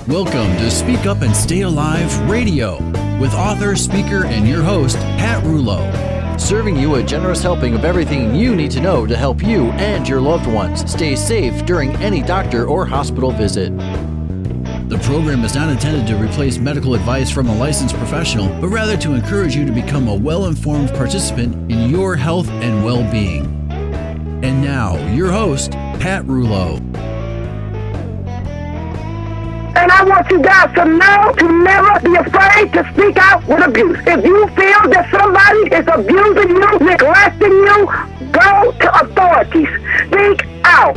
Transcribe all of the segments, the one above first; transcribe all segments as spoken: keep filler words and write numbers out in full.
Welcome to Speak Up and Stay Alive Radio with author, speaker, and your host, Pat Rouleau. Serving you a generous helping of everything you need to know to help you and your loved ones stay safe during any doctor or hospital visit. The program is not intended to replace medical advice from a licensed professional, but rather to encourage you to become a well-informed participant in your health and well-being. And now, your host, Pat Rouleau. And I want you guys to know to never be afraid to speak out with abuse. If you feel that somebody is abusing you, neglecting you, go to authorities. Speak out.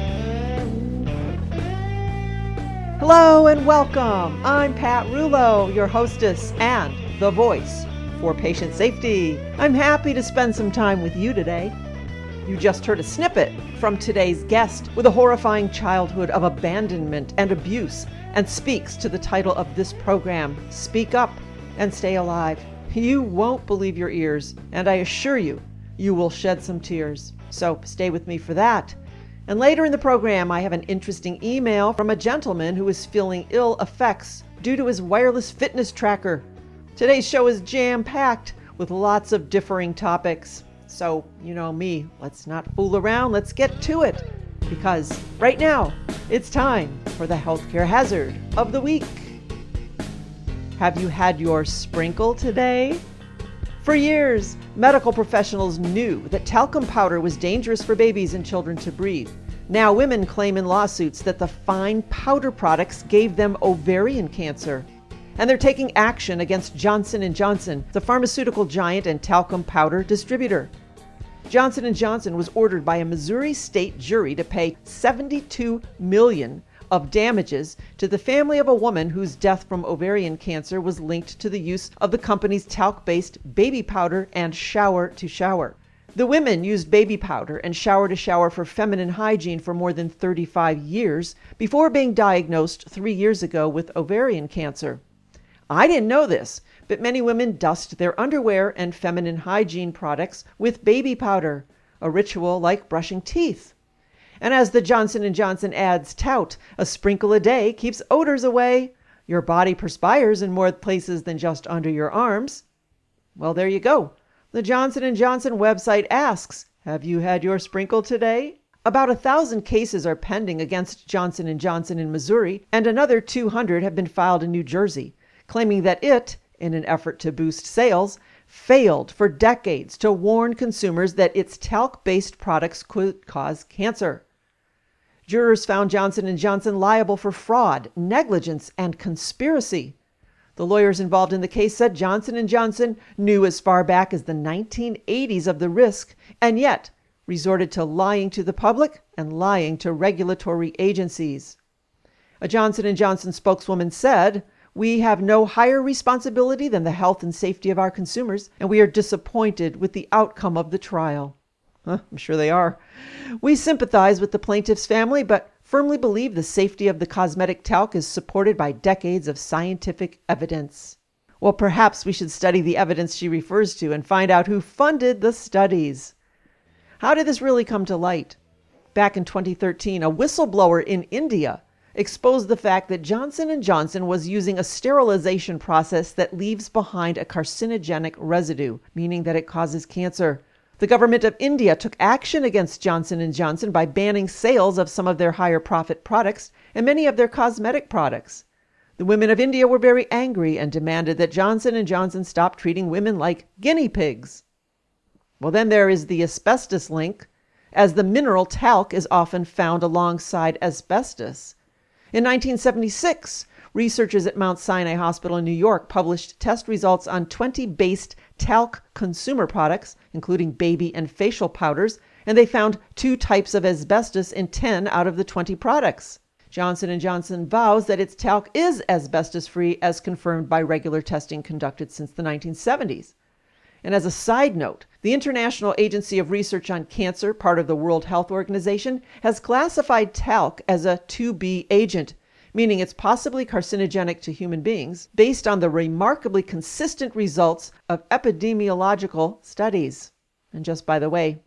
Hello and welcome. I'm Pat Rouleau, your hostess and the voice for patient safety. I'm happy to spend some time with you today. You just heard a snippet from today's guest with a horrifying childhood of abandonment and abuse, and speaks to the title of this program, Speak Up and Stay Alive. You won't believe your ears, and I assure you, you will shed some tears. So stay with me for that. And later in the program, I have an interesting email from a gentleman who is feeling ill effects due to his wireless fitness tracker. Today's show is jam-packed with lots of differing topics. So, you know me, let's not fool around, let's get to it. Because right now, it's time for the healthcare hazard of the week. Have you had your sprinkle today? For years, medical professionals knew that talcum powder was dangerous for babies and children to breathe. Now women claim in lawsuits that the fine powder products gave them ovarian cancer. And they're taking action against Johnson and Johnson, the pharmaceutical giant and talcum powder distributor. Johnson and Johnson was ordered by a Missouri state jury to pay seventy-two million dollars of damages to the family of a woman whose death from ovarian cancer was linked to the use of the company's talc-based baby powder and shower to shower. The women used baby powder and shower to shower for feminine hygiene for more than thirty-five years before being diagnosed three years ago with ovarian cancer. I didn't know this, but many women dust their underwear and feminine hygiene products with baby powder, a ritual like brushing teeth. And as the Johnson and Johnson ads tout, a sprinkle a day keeps odors away. Your body perspires in more places than just under your arms. Well, there you go. The Johnson and Johnson website asks, have you had your sprinkle today? About a thousand cases are pending against Johnson and Johnson in Missouri, and another two hundred have been filed in New Jersey, claiming that it, in an effort to boost sales, failed for decades to warn consumers that its talc-based products could cause cancer. Jurors found Johnson and Johnson liable for fraud, negligence, and conspiracy. The lawyers involved in the case said Johnson and Johnson knew as far back as the nineteen eighties of the risk, and yet resorted to lying to the public and lying to regulatory agencies. A Johnson and Johnson spokeswoman said, "We have no higher responsibility than the health and safety of our consumers, and we are disappointed with the outcome of the trial." Huh, I'm sure they are. "We sympathize with the plaintiff's family, but firmly believe the safety of the cosmetic talc is supported by decades of scientific evidence." Well, perhaps we should study the evidence she refers to and find out who funded the studies. How did this really come to light? Back in twenty thirteen, a whistleblower in India exposed the fact that Johnson and Johnson was using a sterilization process that leaves behind a carcinogenic residue, meaning that it causes cancer. The government of India took action against Johnson and Johnson by banning sales of some of their higher profit products and many of their cosmetic products. The women of India were very angry and demanded that Johnson and Johnson stop treating women like guinea pigs. Well, then there is the asbestos link, as the mineral talc is often found alongside asbestos. In nineteen seventy-six, researchers at Mount Sinai Hospital in New York published test results on twenty based talc consumer products, including baby and facial powders, and they found two types of asbestos in ten out of the twenty products. Johnson and Johnson vows that its talc is asbestos-free, as confirmed by regular testing conducted since the nineteen seventies. And as a side note, the International Agency of Research on Cancer, part of the World Health Organization, has classified talc as a two B agent, meaning it's possibly carcinogenic to human beings, based on the remarkably consistent results of epidemiological studies. And just by the way,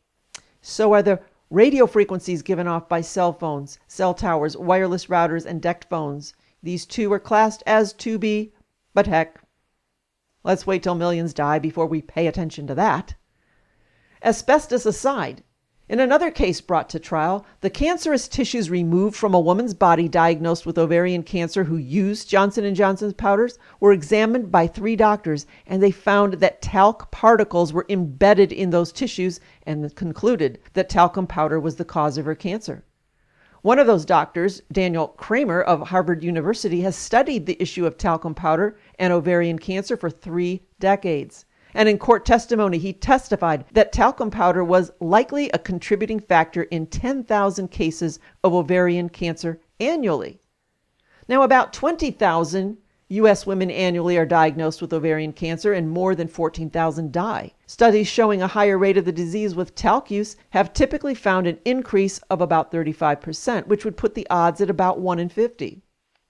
so are the radio frequencies given off by cell phones, cell towers, wireless routers, and decked phones. These two are classed as two B, but heck, let's wait till millions die before we pay attention to that. Asbestos aside, in another case brought to trial, the cancerous tissues removed from a woman's body diagnosed with ovarian cancer who used Johnson and Johnson's powders were examined by three doctors, and they found that talc particles were embedded in those tissues and concluded that talcum powder was the cause of her cancer. One of those doctors, Daniel Kramer of Harvard University, has studied the issue of talcum powder and ovarian cancer for three decades. And in court testimony, he testified that talcum powder was likely a contributing factor in ten thousand cases of ovarian cancer annually. Now, about twenty thousand U S women annually are diagnosed with ovarian cancer and more than fourteen thousand die. Studies showing a higher rate of the disease with talc use have typically found an increase of about thirty-five percent, which would put the odds at about one in fifty.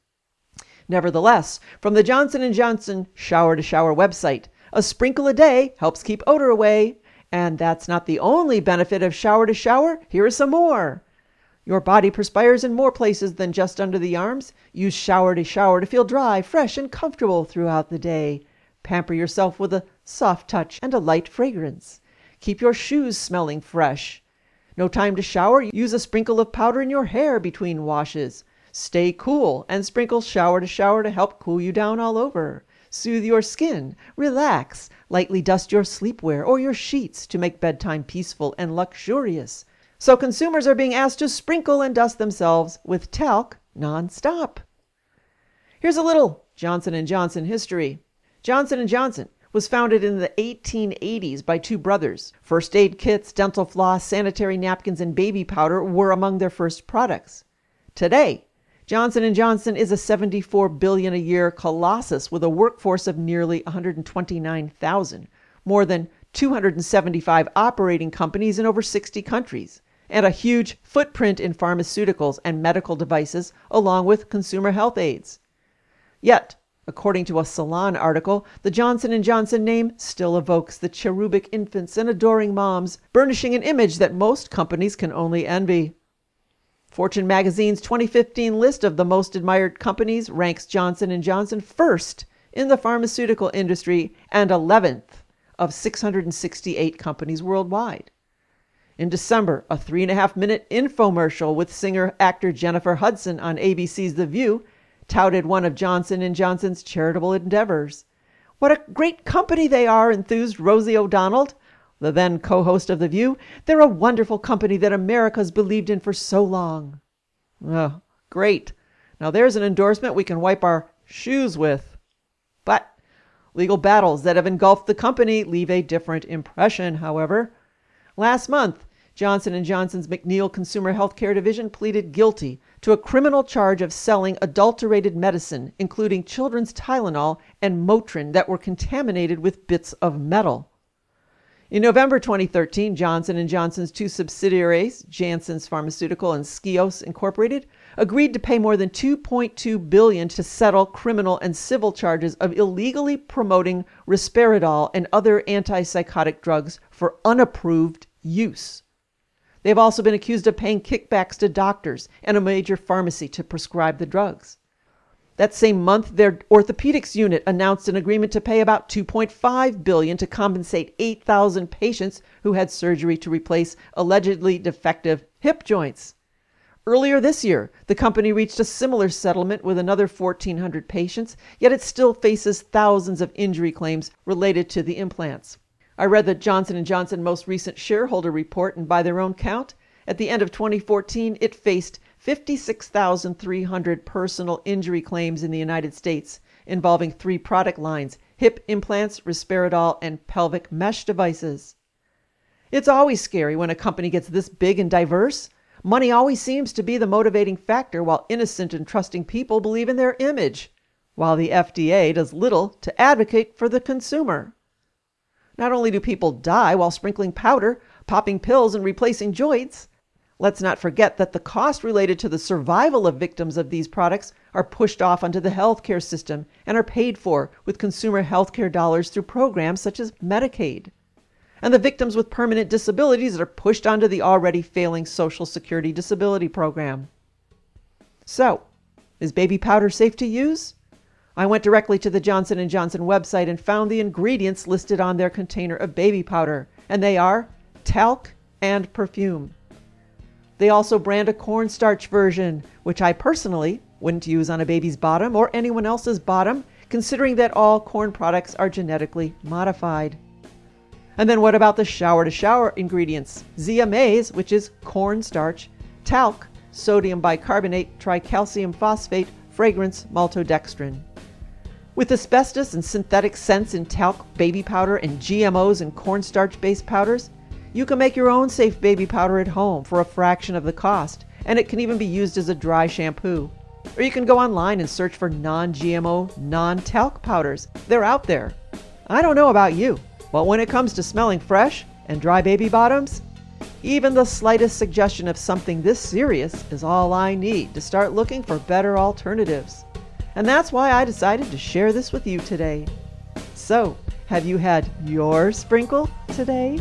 Nevertheless, from the Johnson and Johnson Shower to Shower website, a sprinkle a day helps keep odor away. And that's not the only benefit of shower to shower. Here are some more. Your body perspires in more places than just under the arms. Use shower to shower to feel dry, fresh, and comfortable throughout the day. Pamper yourself with a soft touch and a light fragrance. Keep your shoes smelling fresh. No time to shower? Use a sprinkle of powder in your hair between washes. Stay cool and sprinkle shower to shower to help cool you down all over. Soothe your skin, relax, lightly dust your sleepwear or your sheets to make bedtime peaceful and luxurious. So consumers are being asked to sprinkle and dust themselves with talc non-stop. Here's a little Johnson and Johnson history. Johnson and Johnson was founded in the eighteen eighties by two brothers. First aid kits, dental floss, sanitary napkins, and baby powder were among their first products. Today, Johnson and Johnson is a seventy-four billion dollars a year colossus with a workforce of nearly one hundred twenty-nine thousand, more than two hundred seventy-five operating companies in over sixty countries, and a huge footprint in pharmaceuticals and medical devices, along with consumer health aids. Yet, according to a Salon article, the Johnson and Johnson name still evokes the cherubic infants and adoring moms, burnishing an image that most companies can only envy. Fortune magazine's twenty fifteen list of the most admired companies ranks Johnson and Johnson first in the pharmaceutical industry and eleventh of six hundred sixty-eight companies worldwide. In December, a three and a half minute infomercial with singer-actor Jennifer Hudson on A B C's The View touted one of Johnson and Johnson's charitable endeavors. What a great company they are, enthused Rosie O'Donnell, the then co-host of The View. They're a wonderful company that America's believed in for so long. Oh, great. Now there's an endorsement we can wipe our shoes with. But legal battles that have engulfed the company leave a different impression, however. Last month, Johnson and Johnson's McNeil Consumer Healthcare Division pleaded guilty to a criminal charge of selling adulterated medicine, including children's Tylenol and Motrin that were contaminated with bits of metal. In November twenty thirteen, Johnson and Johnson's two subsidiaries, Janssen's Pharmaceutical and Skios Incorporated, agreed to pay more than two point two billion dollars to settle criminal and civil charges of illegally promoting risperidol and other antipsychotic drugs for unapproved use. They've also been accused of paying kickbacks to doctors and a major pharmacy to prescribe the drugs. That same month, their orthopedics unit announced an agreement to pay about two point five billion dollars to compensate eight thousand patients who had surgery to replace allegedly defective hip joints. Earlier this year, the company reached a similar settlement with another fourteen hundred patients, yet it still faces thousands of injury claims related to the implants. I read the Johnson and Johnson most recent shareholder report, and by their own count, at the end of twenty fourteen, it faced fifty-six thousand three hundred personal injury claims in the United States involving three product lines: hip implants, risperidol, and pelvic mesh devices. It's always scary when a company gets this big and diverse. Money always seems to be the motivating factor, while innocent and trusting people believe in their image, while the F D A does little to advocate for the consumer. Not only do people die while sprinkling powder, popping pills, and replacing joints, let's not forget that the costs related to the survival of victims of these products are pushed off onto the healthcare system and are paid for with consumer healthcare dollars through programs such as Medicaid. And the victims with permanent disabilities are pushed onto the already failing Social Security disability program. So, Is baby powder safe to use? I went directly to the Johnson and Johnson website and found the ingredients listed on their container of baby powder, and they are talc and perfume. They also brand a cornstarch version, which I personally wouldn't use on a baby's bottom or anyone else's bottom, considering that all corn products are genetically modified. And then what about the shower-to-shower ingredients? Zea mays, which is cornstarch, talc, sodium bicarbonate, tricalcium phosphate, fragrance, maltodextrin. With asbestos and synthetic scents in talc baby powder and G M Os in cornstarch-based powders, you can make your own safe baby powder at home for a fraction of the cost, and it can even be used as a dry shampoo. Or you can go online and search for non-G M O, non-talc powders. They're out there. I don't know about you, but when it comes to smelling fresh and dry baby bottoms, even the slightest suggestion of something this serious is all I need to start looking for better alternatives. And that's why I decided to share this with you today. So, have you had your sprinkle today?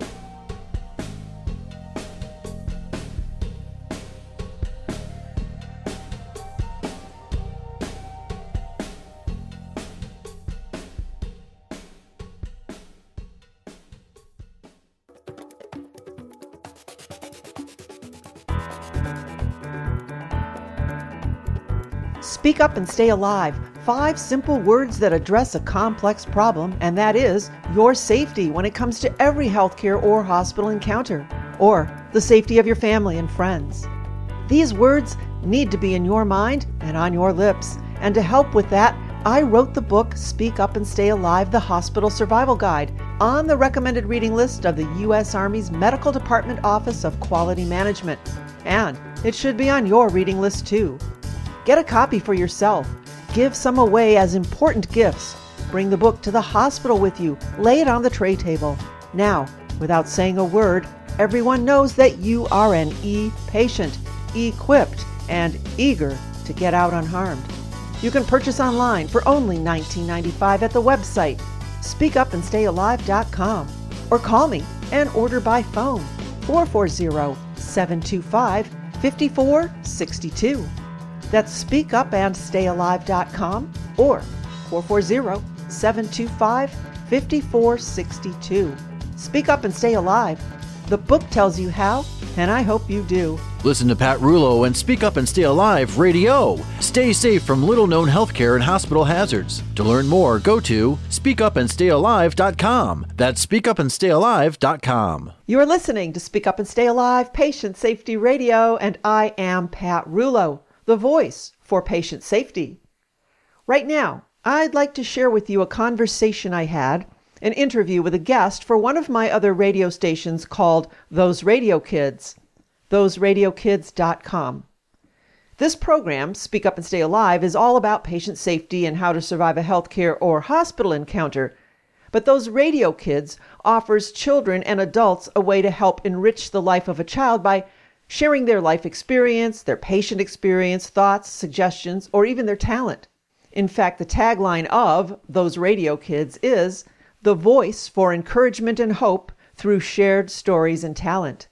Speak Up and Stay Alive. Five simple words that address a complex problem, and that is your safety when it comes to every healthcare or hospital encounter, or the safety of your family and friends. These words need to be in your mind and on your lips, and to help with that, I wrote the book Speak Up and Stay Alive, the Hospital Survival Guide, on the recommended reading list of the U S Army's Medical Department Office of Quality Management, and it should be on your reading list too. Get a copy for yourself. Give some away as important gifts. Bring the book to the hospital with you. Lay it on the tray table. Now, without saying a word, everyone knows that you are an e-patient, equipped, and eager to get out unharmed. You can purchase online for only nineteen ninety-five dollars at the website speak up and stay alive dot com, or call me and order by phone four four zero, seven two five, five four six two. That's speak up and stay alive dot com or four four zero, seven two five, five four six two. Speak Up and Stay Alive. The book tells you how, and I hope you do. Listen to Pat Rouleau and Speak Up and Stay Alive Radio. Stay safe from little-known healthcare and hospital hazards. To learn more, go to speak up and stay alive dot com. That's speak up and stay alive dot com. You are listening to Speak Up and Stay Alive, Patient Safety Radio, and I am Pat Rouleau, the voice for patient safety. Right now, I'd like to share with you a conversation I had, an interview with a guest for one of my other radio stations called Those Radio Kids, those radio kids dot com. This program, Speak Up and Stay Alive, is all about patient safety and how to survive a healthcare or hospital encounter. But Those Radio Kids offers children and adults a way to help enrich the life of a child by sharing their life experience, their patient experience, thoughts, suggestions, or even their talent. In fact, the tagline of Those Radio Kids is the voice for encouragement and hope through shared stories and talent.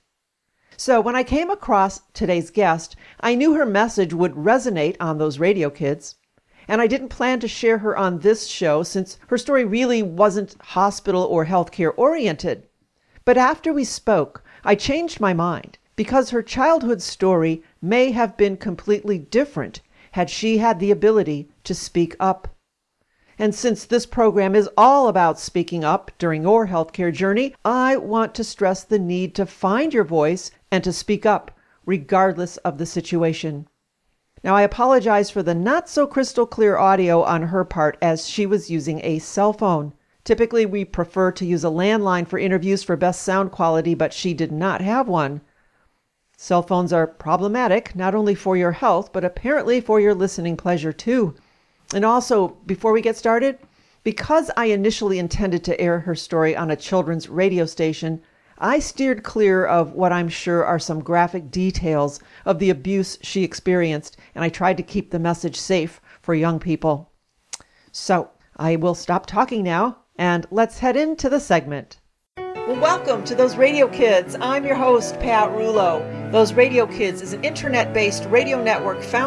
So when I came across today's guest, I knew her message would resonate on Those Radio Kids, and I didn't plan to share her on this show since her story really wasn't hospital or healthcare oriented. But after we spoke, I changed my mind, because her childhood story may have been completely different had she had the ability to speak up. And since this program is all about speaking up during your healthcare journey, I want to stress the need to find your voice and to speak up, regardless of the situation. Now, I apologize for the not so crystal clear audio on her part, as she was using a cell phone. Typically, we prefer to use a landline for interviews for best sound quality, but she did not have one. Cell phones are problematic, not only for your health, but apparently for your listening pleasure too. And also, before we get started, because I initially intended to air her story on a children's radio station, I steered clear of what I'm sure are some graphic details of the abuse she experienced, and I tried to keep the message safe for young people. So, I will stop talking now, and let's head into the segment. Well, welcome to Those Radio Kids. I'm your host, Pat Rouleau. Those Radio Kids is an internet-based radio network founded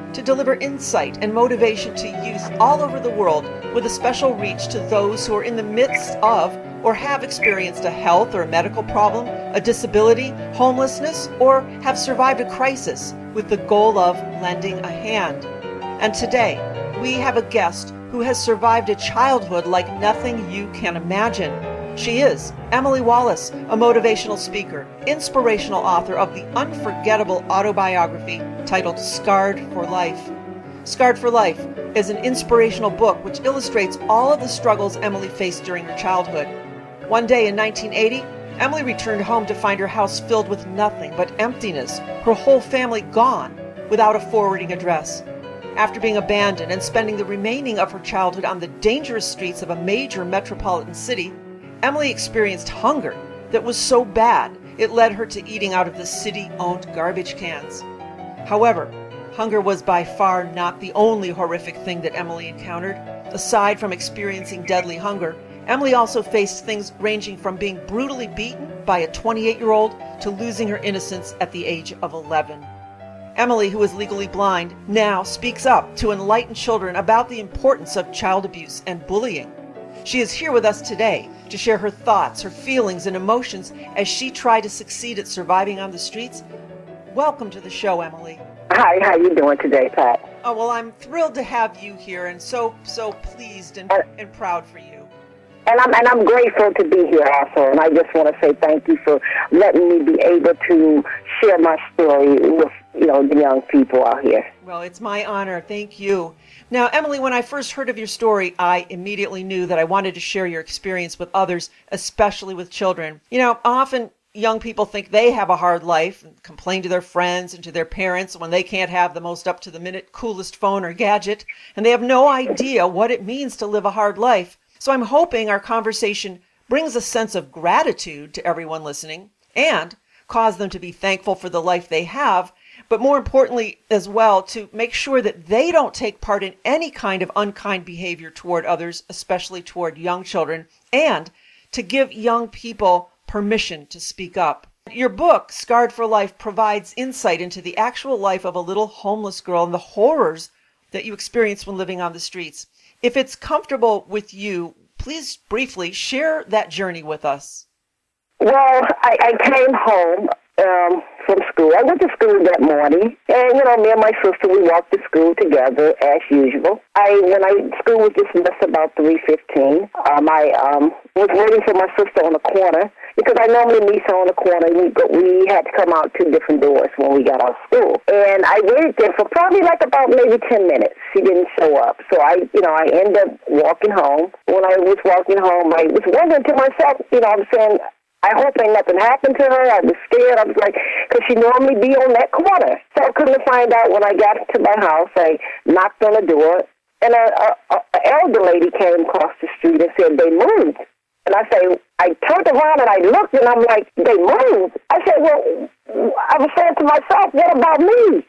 to deliver insight and motivation to youth all over the world with a special reach to those who are in the midst of or have experienced a health or a medical problem, a disability, homelessness, or have survived a crisis with the goal of lending a hand. And today, we have a guest who has survived a childhood like nothing you can imagine. She is Emily Wallace, a motivational speaker, inspirational author of the unforgettable autobiography titled Scarred for Life. Scarred for Life is an inspirational book which illustrates all of the struggles Emily faced during her childhood. One day in nineteen eighty, Emily returned home to find her house filled with nothing but emptiness, her whole family gone without a forwarding address. After being abandoned and spending the remaining of her childhood on the dangerous streets of a major metropolitan city, Emily experienced hunger that was so bad it led her to eating out of the city-owned garbage cans. However, hunger was by far not the only horrific thing that Emily encountered. Aside from experiencing deadly hunger, Emily also faced things ranging from being brutally beaten by a twenty-eight-year-old to losing her innocence at the age of eleven. Emily, who is legally blind, now speaks up to enlighten children about the importance of child abuse and bullying. She is here with us today to share her thoughts, her feelings, and emotions as she tried to succeed at surviving on the streets. Welcome to the show, Emily. Hi, how you doing today, Pat? Oh, well, I'm thrilled to have you here and so, so pleased and, uh, and proud for you. And I'm and I'm grateful to be here also, and I just want to say thank you for letting me be able to share my story with, you know, the young people out here. Well, it's my honor. Thank you. Now, Emily, when I first heard of your story, I immediately knew that I wanted to share your experience with others, especially with children. You know, often young people think they have a hard life and complain to their friends and to their parents when they can't have the most up-to-the-minute coolest phone or gadget, and they have no idea what it means to live a hard life. So I'm hoping our conversation brings a sense of gratitude to everyone listening and cause them to be thankful for the life they have, but more importantly as well, to make sure that they don't take part in any kind of unkind behavior toward others, especially toward young children, and to give young people permission to speak up. Your book, Scarred for Life, provides insight into the actual life of a little homeless girl and the horrors that you experience when living on the streets. If it's comfortable with you, please briefly share that journey with us. Well, I, I came home um, from school. I went to school that morning, and, you know, me and my sister, we walked to school together as usual. I, when I, school was dismissed about three fifteen, um, I um, was waiting for my sister on the corner, because I normally meet her on the corner. We, we had to come out two different doors when we got out of school. And I waited there for probably like about maybe ten minutes. She didn't show up. So I, you know, I ended up walking home. When I was walking home, I was wondering to myself, you know, I'm saying, I hope ain't nothing happened to her. I was scared. I was like, because she normally be on that corner. So I couldn't find out. When I got to my house, I knocked on the door, and an elder lady came across the street and said they moved. And I say, I turned around and I looked, and I'm like, they moved. I said, well, I was saying to myself, what about me?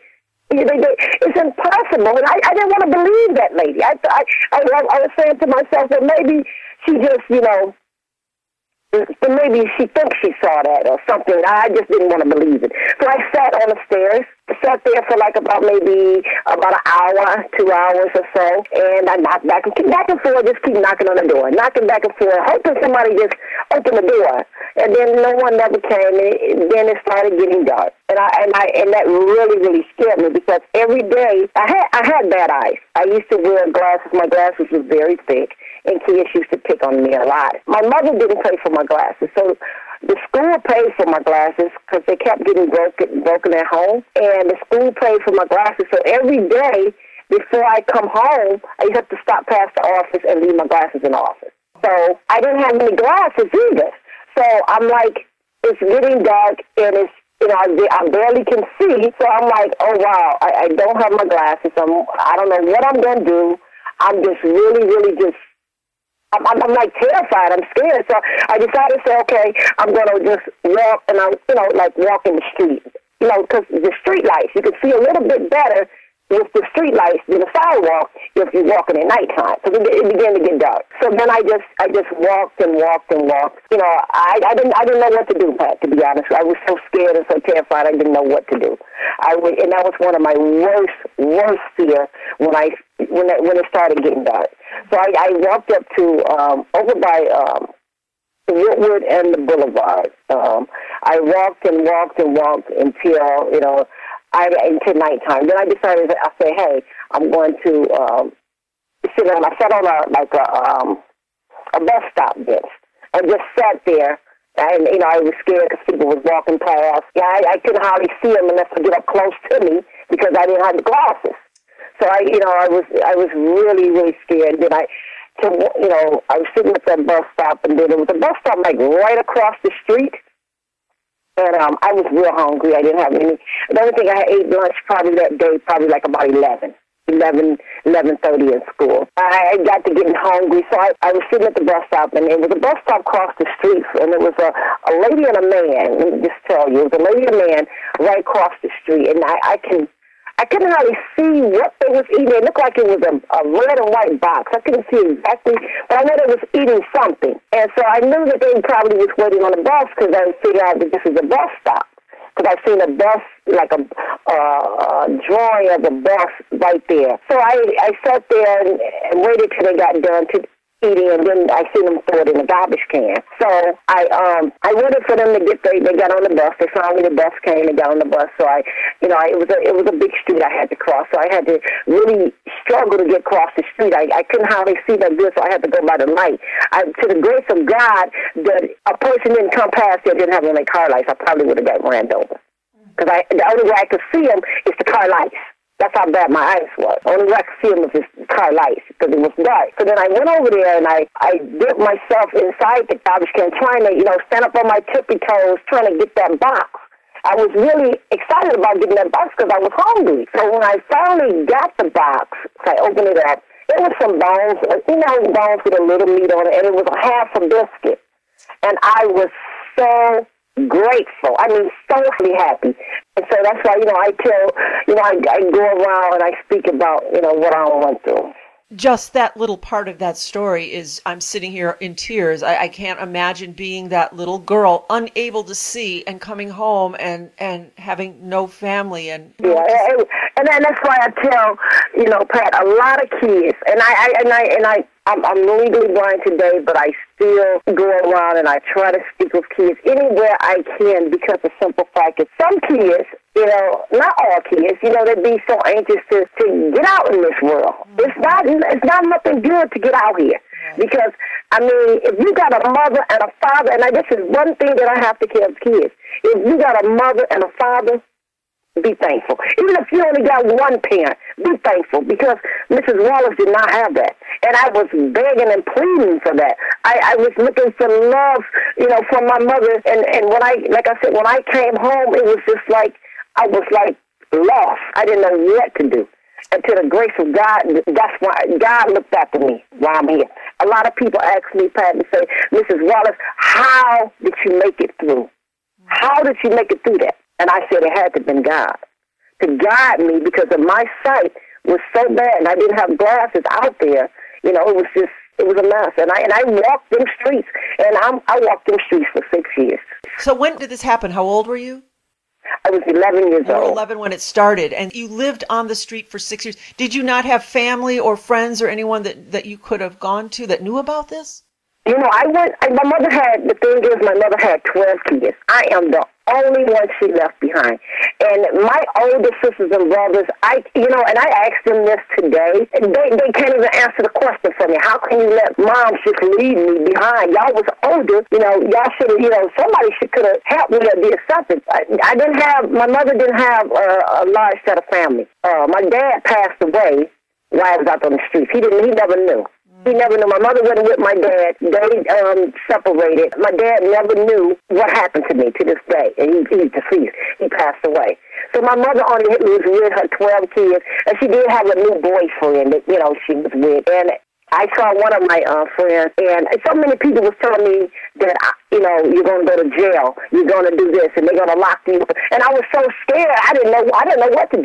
It's impossible. And I, I didn't want to believe that lady. I, I, I, I was saying to myself that maybe she just, you know, maybe she thinks she saw that or something. I just didn't want to believe it. So I sat on the stairs, sat there for like about maybe about an hour, two hours or so, and I knocked back and keep back and forth, just keep knocking on the door, knocking back and forth, hoping somebody just opened the door. And then no one never came, and then it started getting dark. And I and I and that really, really scared me, because every day I had I had bad eyes. I used to wear glasses. My glasses was very thick, and kids used to pick on me a lot. My mother didn't pay for my glasses, so the school paid for my glasses because they kept getting broken broken at home, and the school paid for my glasses. So every day before I come home, I used to have to stop past the office and leave my glasses in the office. So I didn't have any glasses either. So I'm like, it's getting dark, and it's, you know, I, I barely can see. So I'm like, oh, wow, I, I don't have my glasses. I'm, I don't know what I'm going to do. I'm just really, really just, I'm, I'm, I'm like terrified. I'm scared. So I decided to say, okay, I'm going to just walk, and I, you know, like walk in the street. You know, because the street lights, you can see a little bit better with the street lights in the sidewalk if you're walking at nighttime. So it, it began to get dark. So then I just I just walked and walked and walked. You know, I, I didn't I didn't know what to do, Pat, to be honest. I was so scared and so terrified I didn't know what to do. I would, and that was one of my worst, worst fear when I when it, when it started getting dark. So I, I walked up to um, over by um, Woodward and the Boulevard. Um, I walked and walked and walked until, you know, I, until nighttime. Then I decided, I said, hey, I'm going to um, sit on, I sat on a, like a, um, a bus stop bench and just sat there. And, you know, I was scared because people was walking past. Yeah, I, I couldn't hardly see them unless they get up close to me because I didn't have the glasses. So I, you know, I was, I was really, really scared. Then I, to, you know, I was sitting at that bus stop, and then there was a bus stop like right across the street. And um, I was real hungry. I didn't have any. The only thing I had ate lunch probably that day, probably like about eleven, eleven, eleven thirty in school. I, I got to getting hungry, so I, I was sitting at the bus stop, and it was a bus stop across the street, and it was a, a lady and a man. Let me just tell you, it was a lady and a man right across the street, and I, I can. I couldn't hardly see what they was eating. It looked like it was a, a red and white box. I couldn't see exactly, but I know they was eating something. And so I knew that they probably was waiting on the bus because I figured out that this is a bus stop. Because I seen a bus, like a uh, drawing of a bus right there. So I, I sat there and, and waited till they got done to eating, and then I seen them throw it in a garbage can. So I um I waited for them to get there. They got on the bus. They found me. The bus came. They got on the bus. So I, you know, it was a it was a big street I had to cross. So I had to really struggle to get across the street. I, I couldn't hardly see that good, so I had to go by the light. I, to the grace of God, that a person didn't come past that didn't have any car lights. I probably would have got ran over. Because I the only way I could see them is the car lights. That's how bad my eyes was. Only way I could see them was his car lights because it was dark. So then I went over there and I, I dipped myself inside the garbage can trying to, you know, stand up on my tippy toes trying to get that box. I was really excited about getting that box because I was hungry. So when I finally got the box, I opened it up. It was some bones, you know, bones with a little meat on it, and it was a half a biscuit. And I was so grateful. I mean, so happy. And so that's why, you know, I tell, you know, I, I go around and I speak about, you know, what I went through. Just that little part of that story is, I'm sitting here in tears. I, I can't imagine being that little girl, unable to see, and coming home and, and having no family. And yeah, and, and that's why I tell, you know, Pat, a lot of kids, and I, I and I and I, I'm, I'm legally blind today, but I still go around and I try to speak with kids anywhere I can, because the simple fact is some kids, you know, not all kids, you know, they be so anxious to, to get out in this world. Mm-hmm. It's not it's not nothing good to get out here. Right. Because, I mean, if you got a mother and a father, and I, this is one thing that I have to tell kids, if you got a mother and a father, be thankful. Even if you only got one parent, be thankful, because Missus Wallace did not have that. And I was begging and pleading for that. I, I was looking for love, you know, from my mother. And, and when I, like I said, when I came home, it was just like, I was like lost. I didn't know what to do. And to the grace of God, that's why God looked after me while I'm here. A lot of people ask me, Pat, and say, Missus Wallace, how did you make it through? How did you make it through that? And I said it had to have been God to guide me, because of my sight was so bad, and I didn't have glasses out there. You know, it was just, it was a mess. And I and I walked them streets, and I'm, I walked them streets for six years. So when did this happen? How old were you? I was eleven years you were old. eleven when it started, and you lived on the street for six years. Did you not have family or friends or anyone that, that you could have gone to that knew about this? You know, I went, I, my mother had, the thing is, my mother had twelve kids. I am the only one she left behind. And my older sisters and brothers, I, you know, and I asked them this today, and they, they can't even answer the question for me. How can you let mom just leave me behind? Y'all was older, you know, y'all should have, you know, somebody should could have helped me or did something. I, I didn't have, my mother didn't have a, a large set of family. Uh, my dad passed away while I was out on the streets. He didn't, he never knew. He never knew. My mother wasn't with my dad. They um, separated. My dad never knew what happened to me to this day. And he, he's deceased. He passed away. So my mother only was with her twelve kids, and she did have a new boyfriend that, you know, she was with. And I saw one of my uh, friends, and so many people was telling me that, you know, you're going to go to jail. You're going to do this, and they're going to lock you up. And I was so scared. I didn't know. I didn't know what to do.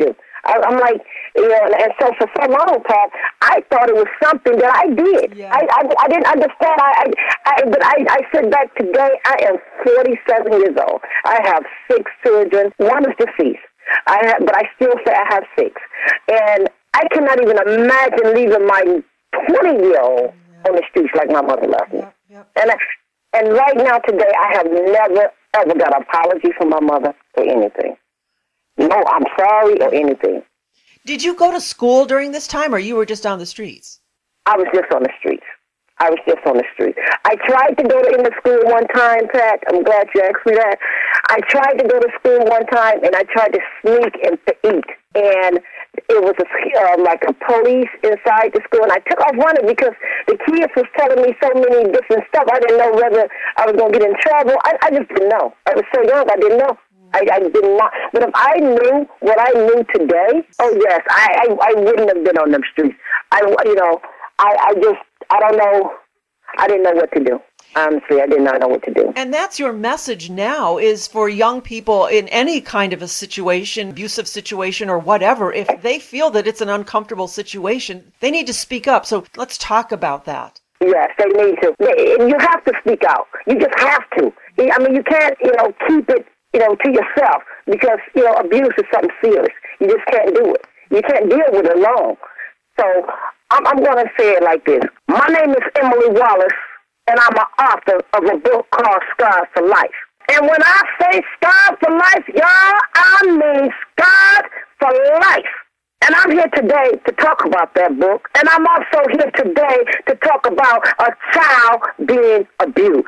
I, I'm like, you know, and, and so for so long, Pat, I thought it was something that I did. Yeah. I, I, I didn't understand. I, I, I but I, I sit back today. I am forty-seven years old. I have six children. One is deceased. I have, but I still say I have six, and I cannot even imagine leaving my twenty-year-old yeah. on the streets like my mother left me. Yep, yep. And I, and right now today, I have never ever got an apology from my mother or anything. No, I'm sorry or anything. Did you go to school during this time, or you were just on the streets? I was just on the streets. I was just on the street. I tried to go to in the school one time, Pat. I'm glad you asked me that. I tried to go to school one time, and I tried to sneak and to eat. And it was a, uh, like a police inside the school, and I took off running because the kids was telling me so many different stuff. I didn't know whether I was going to get in trouble. I, I just didn't know. I was so young, I didn't know. I, I did not. But if I knew what I knew today, oh, yes, I, I, I wouldn't have been on them streets. I, you know, I, I just, I don't know. I didn't know what to do. Honestly, I did not know what to do. And that's your message now, is for young people in any kind of a situation, abusive situation or whatever, if they feel that it's an uncomfortable situation, they need to speak up. So let's talk about that. Yes, they need to. They, you have to speak out. You just have to. I mean, you can't, you know, keep it, you know, to yourself because, you know, abuse is something serious. You just can't do it. You can't deal with it alone. So I'm, I'm going to say it like this. My name is Emily Wallace, and I'm an author of a book called Scarred for Life. And when I say Scarred for Life, y'all, I mean Scarred for Life. And I'm here today to talk about that book. And I'm also here today to talk about a child being abused.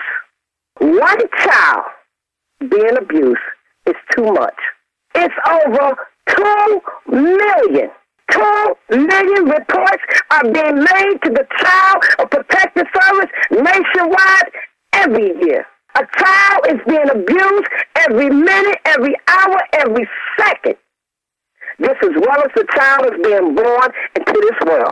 One child being abused is too much. It's over two million. Two million reports are being made to the Child Protective Service nationwide every year. A child is being abused every minute, every hour, every second. Just as well as the child is being born into this world.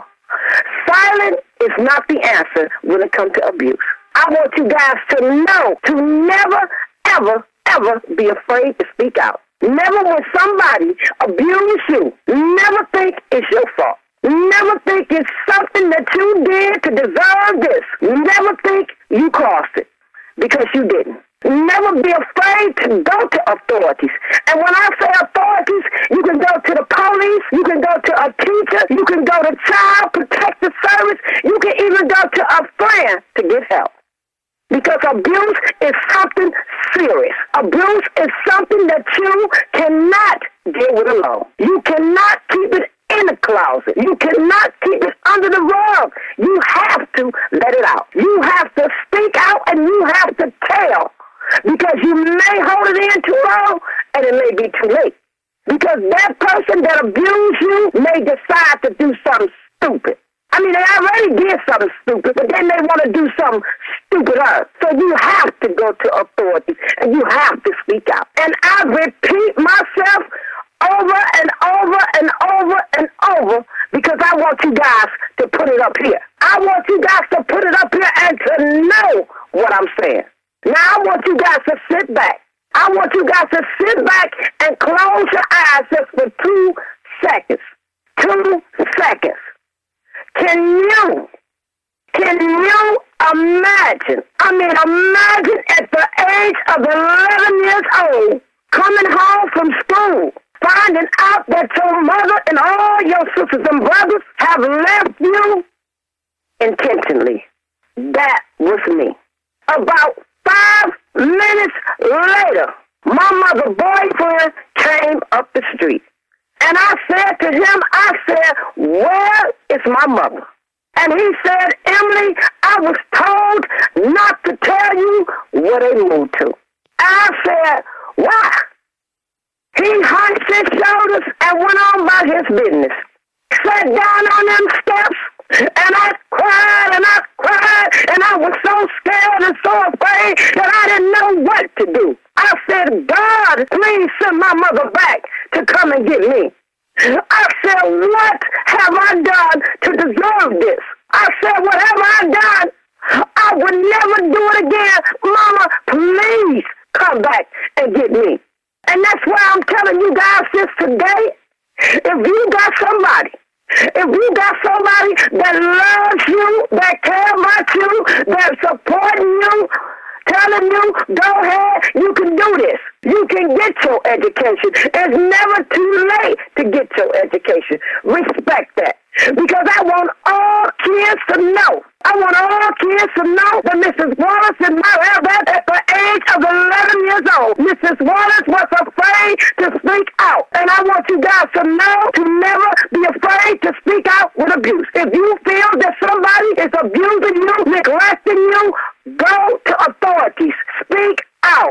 Silence is not the answer when it comes to abuse. I want you guys to know, to never, ever, ever be afraid to speak out. Never when somebody abuses you, never think it's your fault. Never think it's something that you did to deserve this. Never think you caused it, because you didn't. Never be afraid to go to authorities. And when I say authorities, you can go to the police, you can go to a teacher, you can go to Child Protective Service, you can even go to a friend to get help. Because abuse is something serious. Abuse is something that you cannot deal with alone. You cannot keep it in the closet. You cannot keep it under the rug. You have to let it out. You have to speak out and you have to tell. Because you may hold it in too long and it may be too late. Because that person that abused you may decide to do something stupid. I mean, they already did something stupid, but then they want to do something stupider. So you have to go to authorities, and you have to speak out. And I repeat myself over and over and over and over because I want you guys to put it up here. I want you guys to put it up here and to know what I'm saying. Now I want you guys to sit back. I want you guys to sit back and close your eyes just for two seconds. Two seconds. Can you, can you imagine, I mean, imagine at the age of eleven years old, coming home from school, finding out that your mother and all your sisters and brothers have left you intentionally. That was me. About five minutes later, my mother's boyfriend came up the street. And I said to him, I said, where is my mother? And he said, Emily, I was told not to tell you where they moved to. I said, why? He hunched his shoulders and went on about his business. Sat down on them steps, and I cried and I cried, and I was so scared and so afraid that I didn't know what to do. I said, God, please send my mother back to come and get me. I said, what have I done to deserve this? I said, whatever I done, I would never do it again. Mama, please come back and get me. And that's why I'm telling you guys this today. If you got somebody, if you got somebody that loves you, that cares about you, that supports you, telling you, go ahead, you can do this. You can get your education. It's never too late to get your education. Respect that. Because I want all kids to know. I want all kids to know that Missus Wallace is my elder at the age of eleven years old. Missus Wallace was afraid to speak out. And I want you guys to know to never be afraid to speak out with abuse. If you feel that somebody is abusing you, neglecting you, go to authorities. Speak out.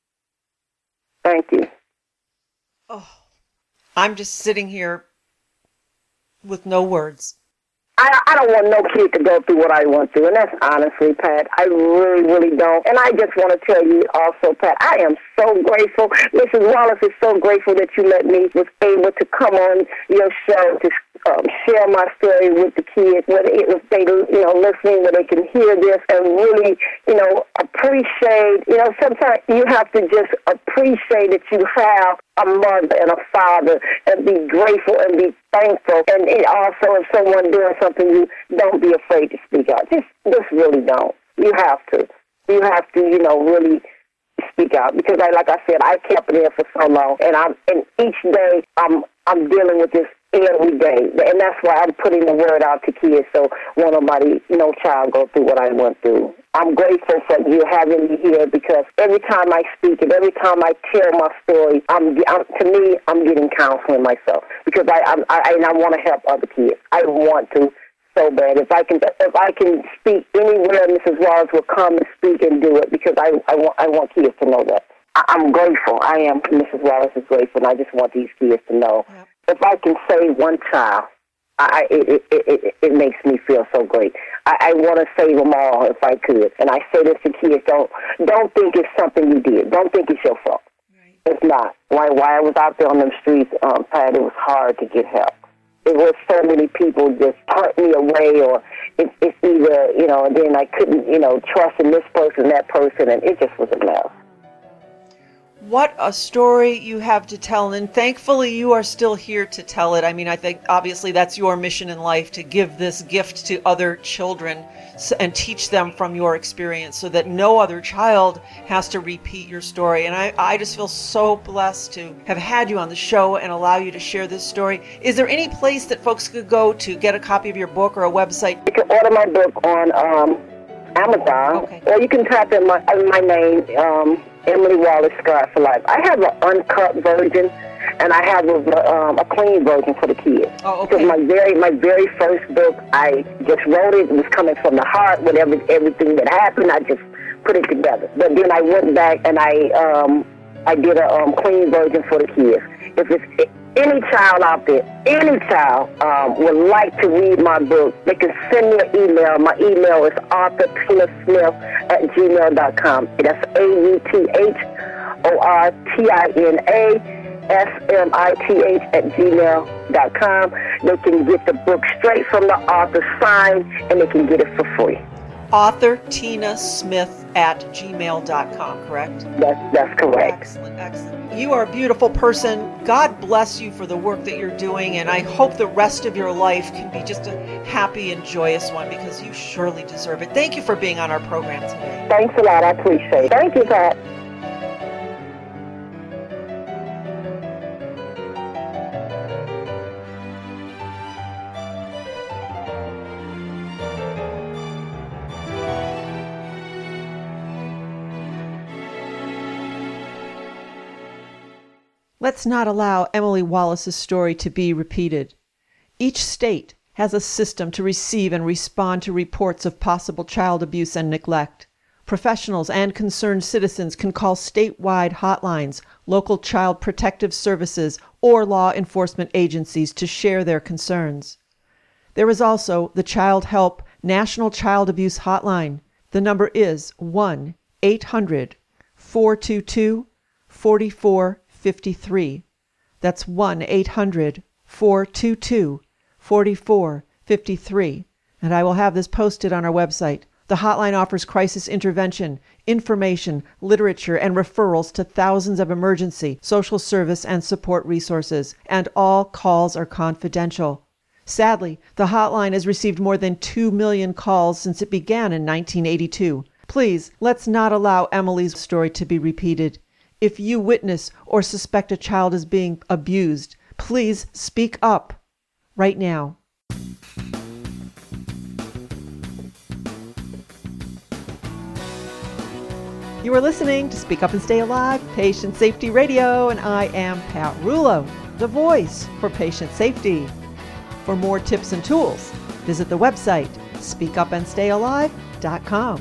Thank you. Oh, I'm just sitting here with no words. I, I don't want no kid to go through what I went through, and that's honestly, Pat. I really, really don't. And I just want to tell you also, Pat, I am so grateful. Missus Wallace is so grateful that you let me was able to come on your show to um, share my story with the kids, whether it was they, you know, listening, where they can hear this and really, you know, appreciate. You know, sometimes you have to just appreciate that you have a mother and a father, and be grateful and be thankful. And it also, if someone doing something, you don't be afraid to speak out. Just, just really don't. You have to. You have to, you know, really speak out, because I, like I said, I kept it in for so long, and I'm, and each day I'm, I'm dealing with this every day, and that's why I'm putting the word out to kids, so won't nobody, no child go through what I went through. I'm grateful for you having me here, because every time I speak and every time I tell my story, I'm, I'm to me, I'm getting counseling myself, because I, I'm, I, and I want to help other kids. I want to so bad. If I can, if I can speak anywhere, Missus Wallace will come and speak and do it, because I, I want, I want kids to know that. I, I'm grateful. I am. Missus Wallace is grateful, and I just want these kids to know. Yep. If I can save one child, I, it, it, it, it makes me feel so great. I, I want to save them all if I could. And I say this to kids, don't don't think it's something you did. Don't think it's your fault. Right. It's not. While, while I was out there on them streets, um, Pat, it was hard to get help. It was so many people just turned me away, or it, it's either, you know, and then I couldn't, you know, trust in this person, that person, and it just was a mess. What a story you have to tell, and thankfully you are still here to tell it. I mean, I think obviously that's your mission in life, to give this gift to other children and teach them from your experience so that no other child has to repeat your story. And I, I just feel so blessed to have had you on the show and allow you to share this story. Is there any place that folks could go to get a copy of your book or a website? You can order my book on um, Amazon, okay. Or you can type in my, my name, um, Emily Wallace, Scarred for Life. I have an uncut version, and I have a, um, a clean version for the kids. Oh, okay. Because my very, my very first book, I just wrote it. It was coming from the heart with every, everything that happened. I just put it together. But then I went back and I, um, I did a um, clean version for the kids. If it's any child out there, any child um, would like to read my book, they can send me an email. My email is author tina smith at gmail dot com. That's A U T H O R T I N A S M I T H at gmail dot com. They can get the book straight from the author, signed, and they can get it for free. Author Tina Smith at gmail dot com, correct? That's, that's correct. Excellent, excellent. You are a beautiful person. God bless you for the work that you're doing, and I hope the rest of your life can be just a happy and joyous one, because you surely deserve it. Thank you for being on our program today. Thanks a lot. I appreciate it. Thank you, Pat. Let's not allow Emily Wallace's story to be repeated. Each state has a system to receive and respond to reports of possible child abuse and neglect. Professionals and concerned citizens can call statewide hotlines, local child protective services, or law enforcement agencies to share their concerns. There is also the Child Help National Child Abuse Hotline. The number is one eight hundred four two two four four five three. That's one eight hundred four two two four four five three. And I will have this posted on our website, The hotline offers crisis intervention, information, literature, and referrals to thousands of emergency, social service, and support resources, and all calls are confidential. Sadly, the hotline has received more than two million calls since it began in nineteen eighty-two. Please, let's not allow Emily's story to be repeated. If you witness or suspect a child is being abused, please speak up right now. You are listening to Speak Up and Stay Alive, Patient Safety Radio, and I am Pat Rulo, the voice for patient safety. For more tips and tools, visit the website speak up and stay alive dot com.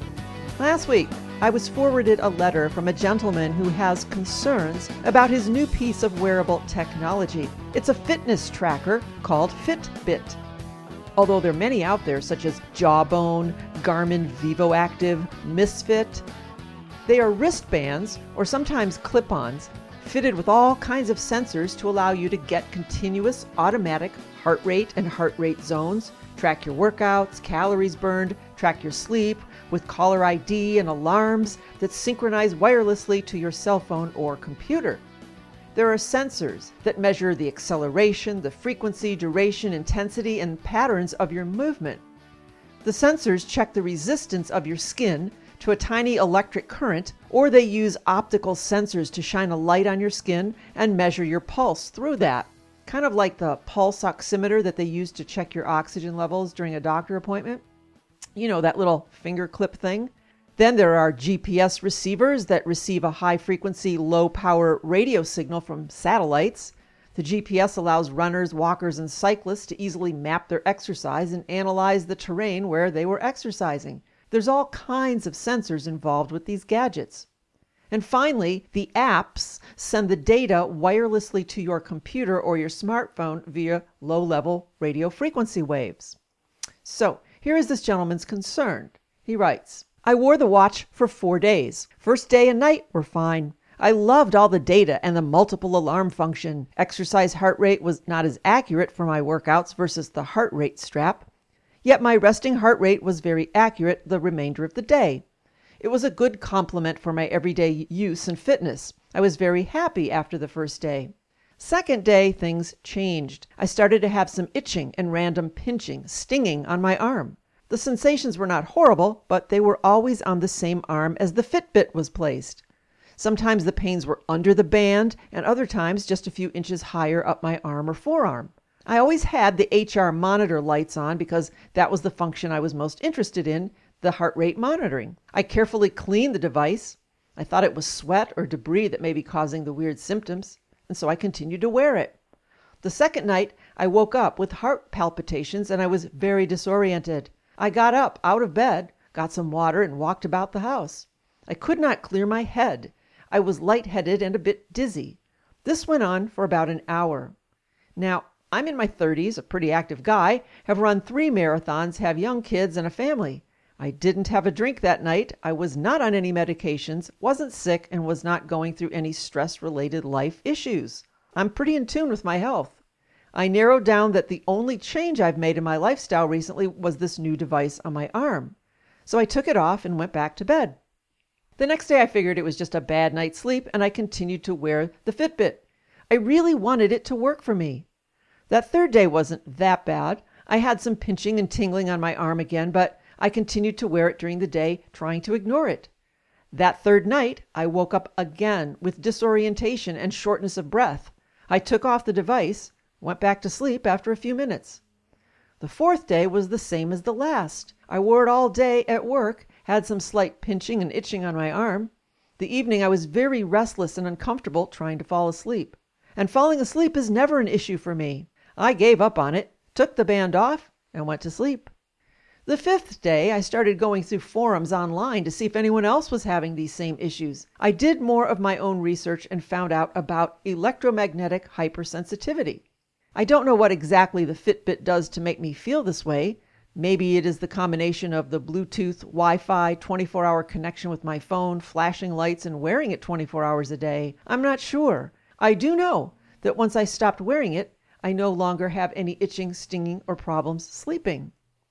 Last week, I was forwarded a letter from a gentleman who has concerns about his new piece of wearable technology. It's a fitness tracker called Fitbit. Although there are many out there, such as Jawbone, Garmin VivoActive, Misfit, they are wristbands, or sometimes clip-ons, fitted with all kinds of sensors to allow you to get continuous automatic heart rate and heart rate zones, track your workouts, calories burned, track your sleep, with caller I D and alarms that synchronize wirelessly to your cell phone or computer. There are sensors that measure the acceleration, the frequency, duration, intensity, and patterns of your movement. The sensors check the resistance of your skin to a tiny electric current, or they use optical sensors to shine a light on your skin and measure your pulse through that. Kind of like the pulse oximeter that they use to check your oxygen levels during a doctor appointment. You know, that little finger clip thing. Then there are G P S receivers that receive a high-frequency, low-power radio signal from satellites. The G P S allows runners, walkers, and cyclists to easily map their exercise and analyze the terrain where they were exercising. There's all kinds of sensors involved with these gadgets. And finally, the apps send the data wirelessly to your computer or your smartphone via low-level radio frequency waves. So, here is this gentleman's concern. He writes, I wore the watch for four days. First day and night were fine. I loved all the data and the multiple alarm function. Exercise heart rate was not as accurate for my workouts versus the heart rate strap. Yet my resting heart rate was very accurate the remainder of the day. It was a good complement for my everyday use and fitness. I was very happy after the first day. Second day, things changed. I started to have some itching and random pinching, stinging on my arm. The sensations were not horrible, but they were always on the same arm as the Fitbit was placed. Sometimes the pains were under the band, and other times just a few inches higher up my arm or forearm. I always had the H R monitor lights on because that was the function I was most interested in, the heart rate monitoring. I carefully cleaned the device. I thought it was sweat or debris that may be causing the weird symptoms, and so I continued to wear it. The second night, I woke up with heart palpitations and I was very disoriented. I got up out of bed, got some water, and walked about the house. I could not clear my head. I was lightheaded and a bit dizzy. This went on for about an hour. Now, I'm in my thirties, a pretty active guy, have run three marathons, have young kids and a family. I didn't have a drink that night. I was not on any medications, wasn't sick, and was not going through any stress-related life issues. I'm pretty in tune with my health. I narrowed down that the only change I've made in my lifestyle recently was this new device on my arm. So I took it off and went back to bed. The next day I figured it was just a bad night's sleep, and I continued to wear the Fitbit. I really wanted it to work for me. That third day wasn't that bad. I had some pinching and tingling on my arm again, but I continued to wear it during the day, trying to ignore it. That third night, I woke up again with disorientation and shortness of breath. I took off the device, went back to sleep after a few minutes. The fourth day was the same as the last. I wore it all day at work, had some slight pinching and itching on my arm. The evening I was very restless and uncomfortable trying to fall asleep. And falling asleep is never an issue for me. I gave up on it, took the band off, and went to sleep. The fifth day, I started going through forums online to see if anyone else was having these same issues. I did more of my own research and found out about electromagnetic hypersensitivity. I don't know what exactly the Fitbit does to make me feel this way. Maybe it is the combination of the Bluetooth, Wi-Fi, twenty-four hour connection with my phone, flashing lights, and wearing it twenty-four hours a day. I'm not sure. I do know that once I stopped wearing it, I no longer have any itching, stinging, or problems sleeping.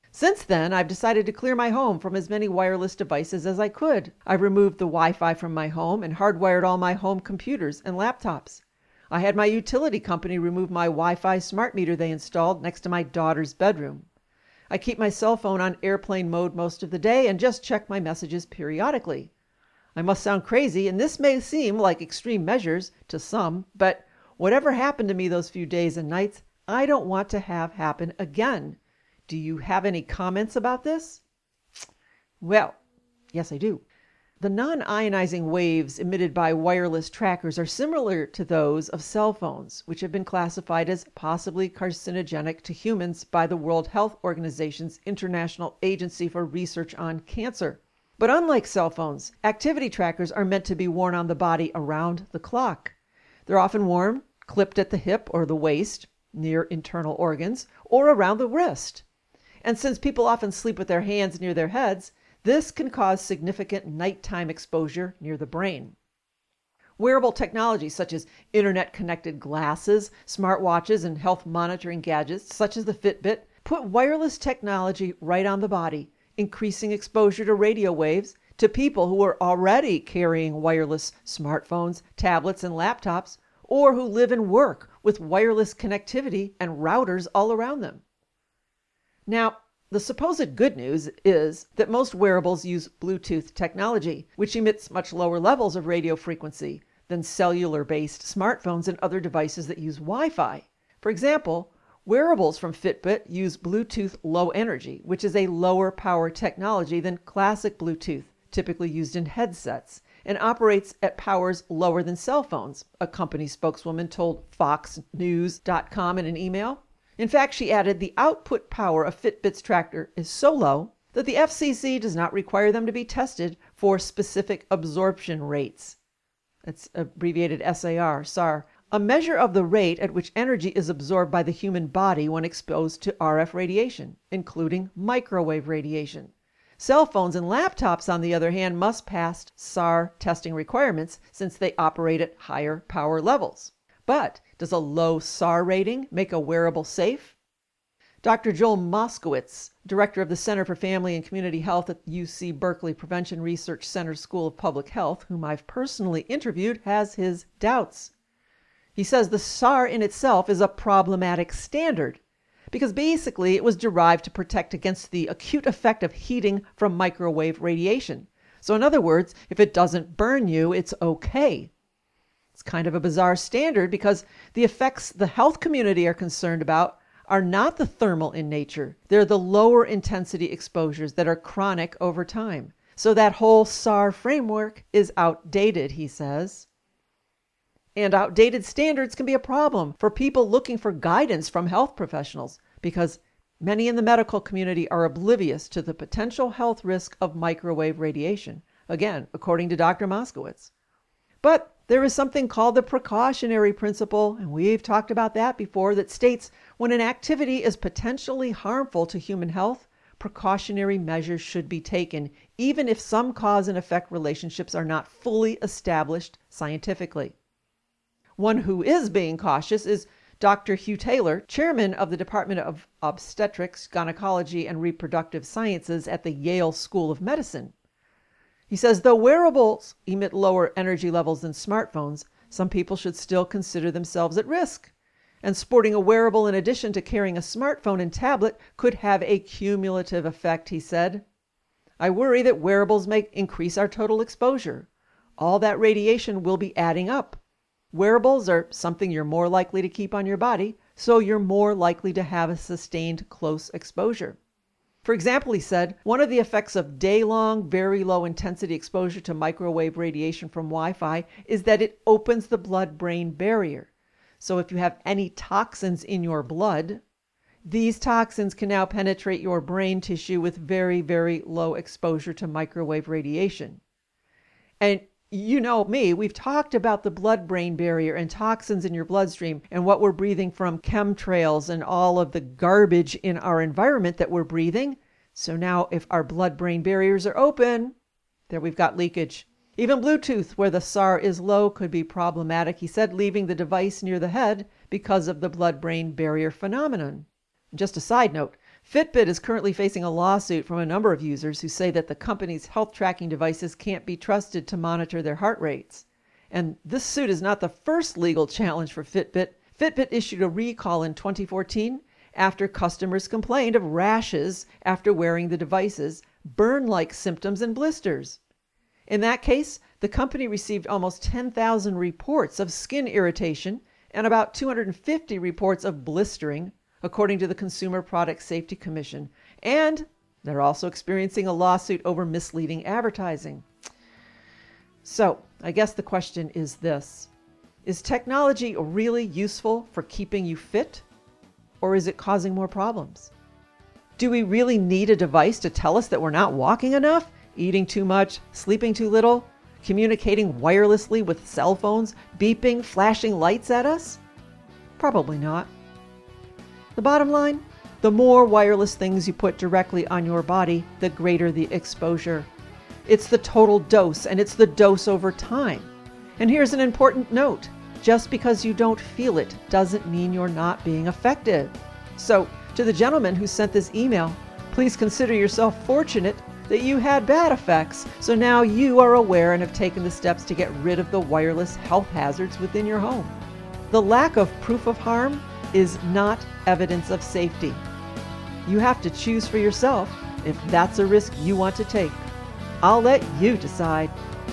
Since then, I've decided to clear my home from as many wireless devices as I could. I've removed the Wi-Fi from my home and hardwired all my home computers and laptops. I had my utility company remove my Wi-Fi smart meter they installed next to my daughter's bedroom. I keep my cell phone on airplane mode most of the day and just check my messages periodically. I must sound crazy, and this may seem like extreme measures to some, but whatever happened to me those few days and nights, I don't want to have happen again. Do you have any comments about this? Well, yes, I do. The non-ionizing waves emitted by wireless trackers are similar to those of cell phones, which have been classified as possibly carcinogenic to humans by the World Health Organization's International Agency for Research on Cancer. But unlike cell phones, activity trackers are meant to be worn on the body around the clock. They're often worn clipped at the hip or the waist, near internal organs, or around the wrist. And since people often sleep with their hands near their heads, this can cause significant nighttime exposure near the brain. Wearable technology such as internet-connected glasses, smartwatches, and health monitoring gadgets such as the Fitbit put wireless technology right on the body, increasing exposure to radio waves to people who are already carrying wireless smartphones, tablets, and laptops, or who live and work with wireless connectivity and routers all around them. Now, the supposed good news is that most wearables use Bluetooth technology, which emits much lower levels of radio frequency than cellular-based smartphones and other devices that use Wi-Fi. For example, wearables from Fitbit use Bluetooth Low Energy, which is a lower power technology than classic Bluetooth, typically used in headsets, and operates at powers lower than cell phones, a company spokeswoman told Fox News dot com in an email. In fact, she added, the output power of Fitbit's tracker is so low that the F C C does not require them to be tested for specific absorption rates. That's abbreviated S A R, S A R, a measure of the rate at which energy is absorbed by the human body when exposed to R F radiation, including microwave radiation. Cell phones and laptops, on the other hand, must pass S A R testing requirements since they operate at higher power levels. But does a low S A R rating make a wearable safe? Doctor Joel Moskowitz, director of the Center for Family and Community Health at U C Berkeley Prevention Research Center School of Public Health, whom I've personally interviewed, has his doubts. He says the S A R in itself is a problematic standard because basically it was derived to protect against the acute effect of heating from microwave radiation. So in other words, if it doesn't burn you, it's okay. It's kind of a bizarre standard because the effects the health community are concerned about are not the thermal in nature. They're the lower intensity exposures that are chronic over time. So that whole S A R framework is outdated, he says. And outdated standards can be a problem for people looking for guidance from health professionals because many in the medical community are oblivious to the potential health risk of microwave radiation, again, according to Doctor Moskowitz. But there is something called the precautionary principle, and we've talked about that before, that states when an activity is potentially harmful to human health, precautionary measures should be taken, even if some cause and effect relationships are not fully established scientifically. One who is being cautious is Doctor Hugh Taylor, chairman of the Department of Obstetrics, Gynecology, and Reproductive Sciences at the Yale School of Medicine. He says, though wearables emit lower energy levels than smartphones, some people should still consider themselves at risk. And sporting a wearable in addition to carrying a smartphone and tablet could have a cumulative effect, he said. I worry that wearables may increase our total exposure. All that radiation will be adding up. Wearables are something you're more likely to keep on your body, so you're more likely to have a sustained close exposure. For example, he said, one of the effects of day-long, very low-intensity exposure to microwave radiation from Wi-Fi is that it opens the blood-brain barrier. So if you have any toxins in your blood, these toxins can now penetrate your brain tissue with very, very low exposure to microwave radiation. And you know me, we've talked about the blood-brain barrier and toxins in your bloodstream and what we're breathing from chemtrails and all of the garbage in our environment that we're breathing. So now if our blood-brain barriers are open, there we've got leakage. Even Bluetooth, where the S A R is low, could be problematic, he said, leaving the device near the head because of the blood-brain barrier phenomenon. Just a side note, Fitbit is currently facing a lawsuit from a number of users who say that the company's health tracking devices can't be trusted to monitor their heart rates. And this suit is not the first legal challenge for Fitbit. Fitbit issued a recall in twenty fourteen after customers complained of rashes after wearing the devices, burn-like symptoms, and blisters. In that case, the company received almost ten thousand reports of skin irritation and about two hundred fifty reports of blistering, according to the Consumer Product Safety Commission. And they're also experiencing a lawsuit over misleading advertising. So, I guess the question is this: is technology really useful for keeping you fit, or is it causing more problems? Do we really need a device to tell us that we're not walking enough, eating too much, sleeping too little, communicating wirelessly with cell phones, beeping, flashing lights at us? Probably not. The bottom line, the more wireless things you put directly on your body, the greater the exposure. It's the total dose, and it's the dose over time. And here's an important note. Just because you don't feel it doesn't mean you're not being effective. So, to the gentleman who sent this email, please consider yourself fortunate that you had bad effects, so now you are aware and have taken the steps to get rid of the wireless health hazards within your home. The lack of proof of harm is not evidence of safety. You have to choose for yourself if that's a risk you want to take. I'll let you decide.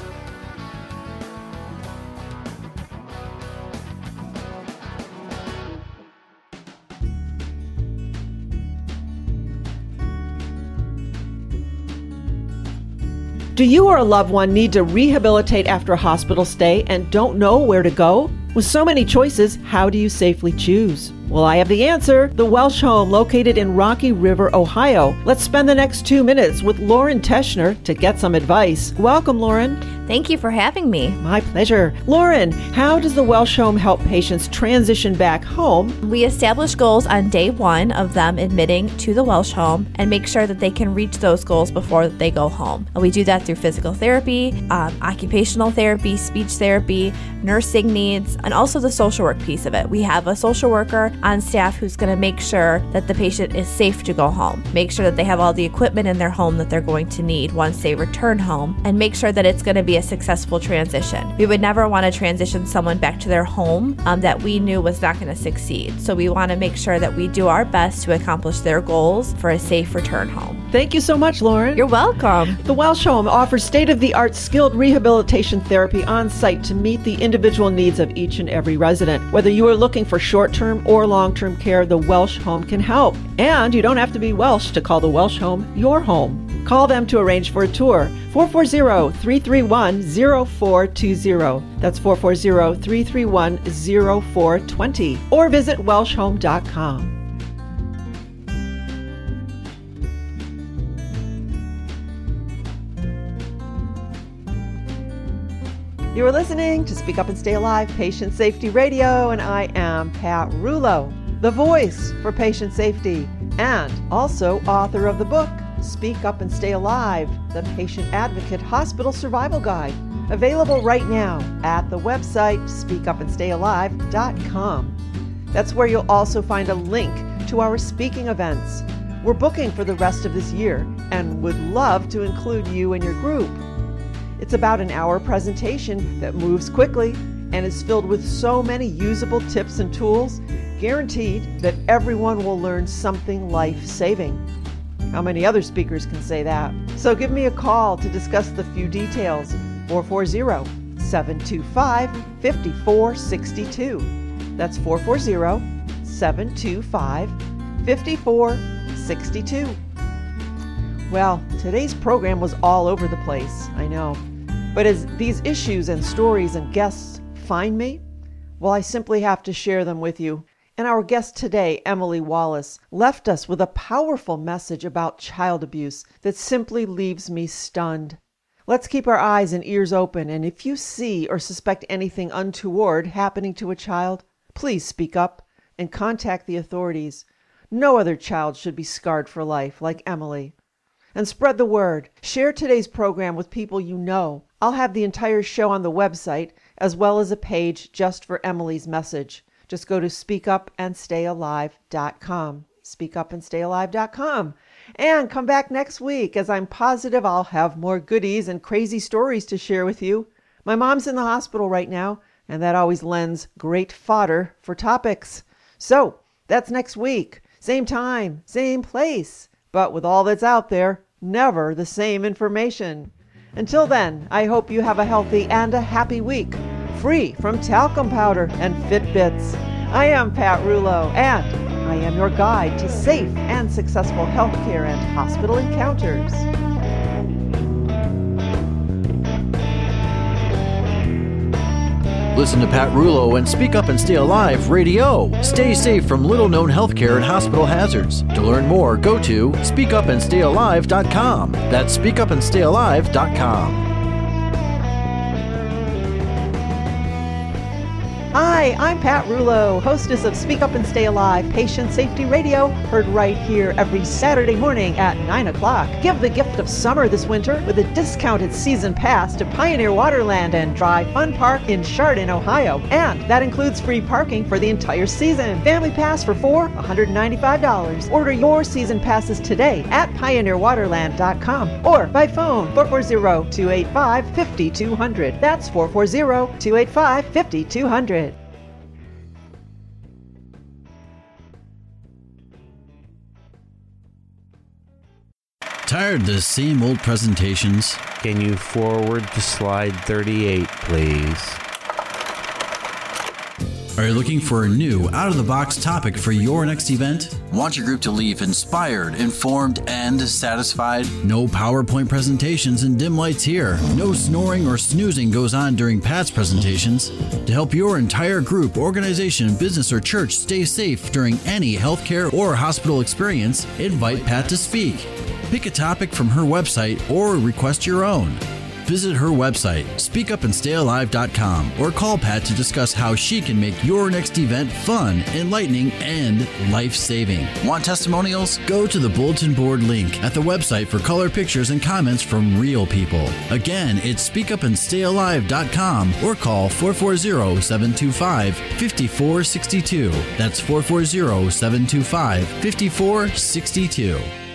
Do you or a loved one need to rehabilitate after a hospital stay and don't know where to go? With so many choices, how do you safely choose? Well, I have the answer. The Welsh Home, located in Rocky River, Ohio. Let's spend the next two minutes with Lauren Teschner to get some advice. Welcome, Lauren. Thank you for having me. My pleasure. Lauren, how does the Welsh Home help patients transition back home? We establish goals on day one of them admitting to the Welsh Home and make sure that they can reach those goals before they go home. And we do that through physical therapy, um, occupational therapy, speech therapy, nursing needs, and also the social work piece of it. We have a social worker on staff who's going to make sure that the patient is safe to go home, make sure that they have all the equipment in their home that they're going to need once they return home, and make sure that it's going to be a successful transition. We would never want to transition someone back to their home um, that we knew was not going to succeed. So we want to make sure that we do our best to accomplish their goals for a safe return home. Thank you so much, Lauren. You're welcome. The Welsh Home offers state-of-the-art skilled rehabilitation therapy on site to meet the individual needs of each and every resident. Whether you are looking for short-term or long-term care, the Welsh Home can help. And you don't have to be Welsh to call the Welsh Home your home. Call them to arrange for a tour. four four zero, three three one, zero four two zero. That's four four zero, three three one, zero four two zero. Or visit welsh home dot com. You are listening to Speak Up and Stay Alive, Patient Safety Radio, and I am Pat Rulo, the voice for patient safety, and also author of the book, Speak Up and Stay Alive, the Patient Advocate Hospital Survival Guide, available right now at the website speak up and stay alive dot com. That's where you'll also find a link to our speaking events. We're booking for the rest of this year and would love to include you in your group. It's about an hour presentation that moves quickly and is filled with so many usable tips and tools, guaranteed that everyone will learn something life-saving. How many other speakers can say that? So give me a call to discuss the few details. four four zero, seven two five, five four six two. That's four four zero, seven two five, five four six two. Well, today's program was all over the place, I know. But as these issues and stories and guests find me, well, I simply have to share them with you. And our guest today, Emily Wallace, left us with a powerful message about child abuse that simply leaves me stunned. Let's keep our eyes and ears open, and if you see or suspect anything untoward happening to a child, please speak up and contact the authorities. No other child should be scarred for life like Emily. And spread the word. Share today's program with people you know. I'll have the entire show on the website, as well as a page just for Emily's message. Just go to speak up and stay alive dot com. speak up and stay alive dot com. And come back next week, as I'm positive I'll have more goodies and crazy stories to share with you. My mom's in the hospital right now, and that always lends great fodder for topics. So, that's next week. Same time, same place. But with all that's out there, never the same information. Until then, I hope you have a healthy and a happy week, free from talcum powder and Fitbits. I am Pat Rulo, and I am your guide to safe and successful healthcare and hospital encounters. Listen to Pat Rulo and Speak Up and Stay Alive Radio. Stay safe from little-known healthcare and hospital hazards. To learn more, go to speak up and stay alive dot com. That's speak up and stay alive dot com. Hi, I'm Pat Rulo, hostess of Speak Up and Stay Alive Patient Safety Radio, heard right here every Saturday morning at nine o'clock. Give the gift of summer this winter with a discounted season pass to Pioneer Waterland and Dry Fun Park in Chardon, Ohio. And that includes free parking for the entire season. Family pass for four, one hundred ninety-five dollars. Order your season passes today at pioneer waterland dot com or by phone four four zero, two eight five, five two zero zero. That's four four zero, two eight five, five two zero zero. Tired of the same old presentations? Can you forward to slide thirty-eight, please? Are you looking for a new, out-of-the-box topic for your next event? Want your group to leave inspired, informed, and satisfied? No PowerPoint presentations and dim lights here. No snoring or snoozing goes on during Pat's presentations. To help your entire group, organization, business, or church stay safe during any healthcare or hospital experience, invite Pat to speak. Pick a topic from her website or request your own. Visit her website, speak up and stay alive dot com, or call Pat to discuss how she can make your next event fun, enlightening, and life-saving. Want testimonials? Go to the bulletin board link at the website for color pictures and comments from real people. Again, it's speak up and stay alive dot com or call four four zero, seven two five, five four six two. That's four four zero, seven two five, five four six two.